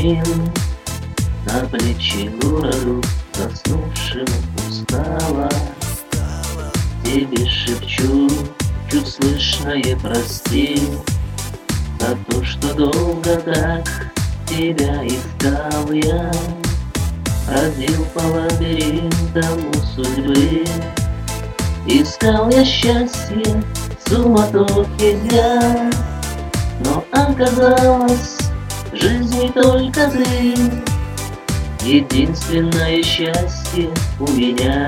балерин, на плечи городу заснувшим устала. Тебе шепчу чуть слышное прости за то, что долго так тебя искал я. Ходил по лабиринтам у судьбы, искал я счастье в суматохе дня. Но оказалось, в жизни только ты, единственное счастье у меня.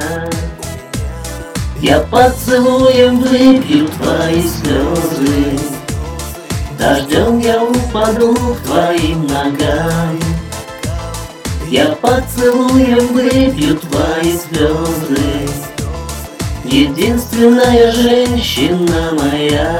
Я поцелуем выпью твои слезы, дождем я упаду к твоим ногам. Я поцелуем выпью твои слезы, единственная женщина моя.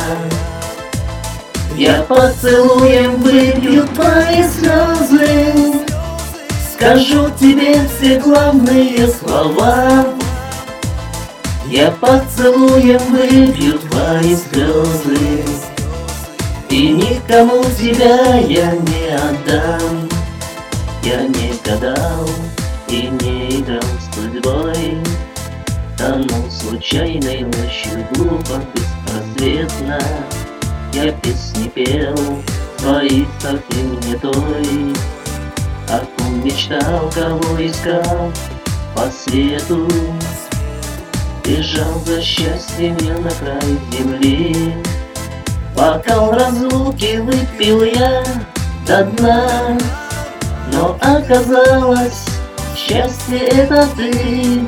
Я поцелуем выпью твои слезы, скажу тебе все главные слова. Я поцелуем выпью твои слезы, и никому тебя я не отдам. Я не гадал и не играл с судьбой, тонул случайной ночью глупо, беспросветно. Я песни пел свои совсем не той, о ком мечтал, кого искал по свету. Бежал за счастьем я на край земли, бокал разлуки выпил я до дна. Но оказалось, счастье это ты,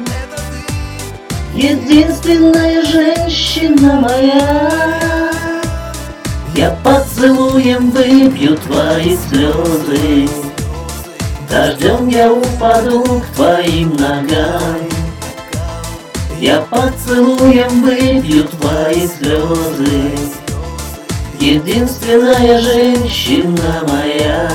единственная женщина моя. Я поцелуем выпью твои слезы, дождем я упаду к твоим ногам. Я поцелуем выпью твои слезы, единственная женщина моя.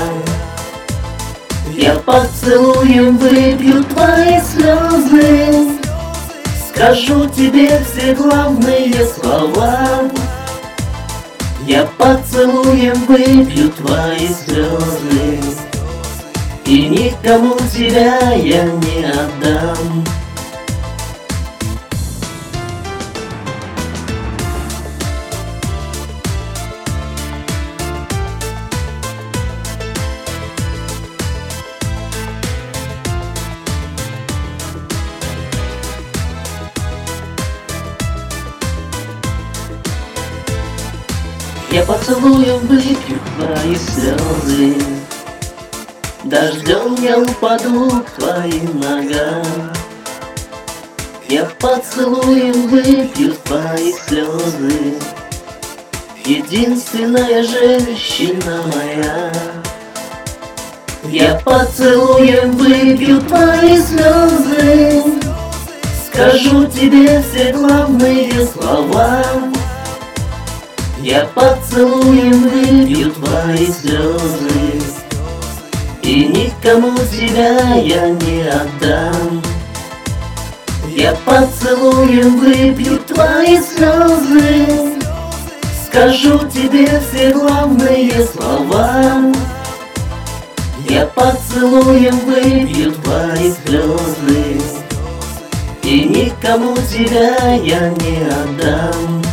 Я поцелуем выпью твои слезы, скажу тебе все главные слова. Я поцелуем выпью твои слезы, и никому тебя я не отдам. Я поцелуем выпью твои слезы, дождем я упаду к твоим ногам. Я поцелуем выпью твои слезы, единственная женщина моя. Я поцелуем выпью твои слезы, скажу тебе все главные слова. Я поцелуем выпью твои слезы, и никому тебя я не отдам. Я поцелуем выпью твои слезы, скажу тебе все главные слова. Я поцелуем выпью твои слезы, и никому тебя я не отдам.